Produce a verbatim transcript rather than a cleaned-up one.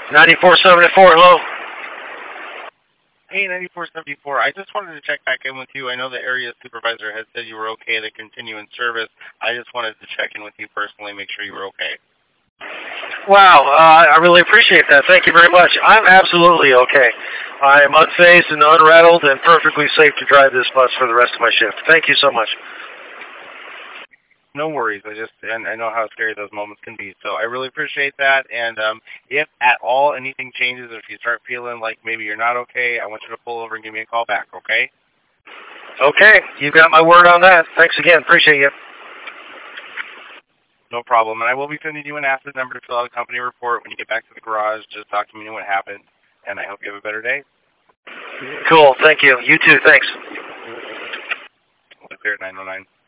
ninety-four seventy-four, hello. Hey, ninety-four seventy-four, I just wanted to check back in with you. I know the area supervisor had said you were okay to continue in service. I just wanted to check in with you personally, make sure you were okay. Wow, uh, I really appreciate that. Thank you very much. I'm absolutely okay. I am unfazed and unrattled and perfectly safe to drive this bus for the rest of my shift. Thank you so much. No worries. I just and I know how scary those moments can be. So I really appreciate that. And um, if at all anything changes, or if you start feeling like maybe you're not okay, I want you to pull over and give me a call back, okay? Okay, you've got my word on that. Thanks again. Appreciate you. No problem. And I will be sending you an asset number to fill out a company report when you get back to the garage, just documenting what happened. And I hope you have a better day. Cool. Thank you. You too. Thanks. Clear at nine oh nine.